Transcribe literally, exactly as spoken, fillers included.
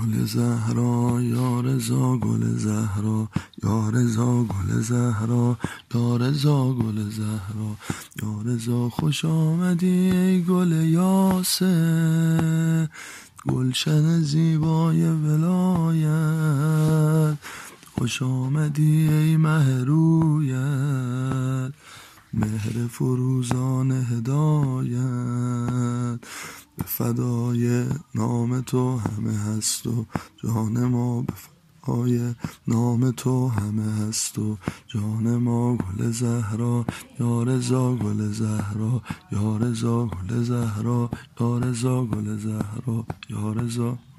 گل زهرا یا رضا گل زهرا یا رضا گل زهرا یا رضا گل زهرا یا رضا خوش آمدی ای گل یاسر، گلشن زیبای ولایت. خوش آمدی ای مه رویت، مهر فروزان هدایت. به فدای نام تو همه هست و جان ما، به فدای نام تو همه هست و جان ما. گل زهرا یا رضا گل زهرا یا رضا گل زهرا یا رضا گل زهرا یا رضا.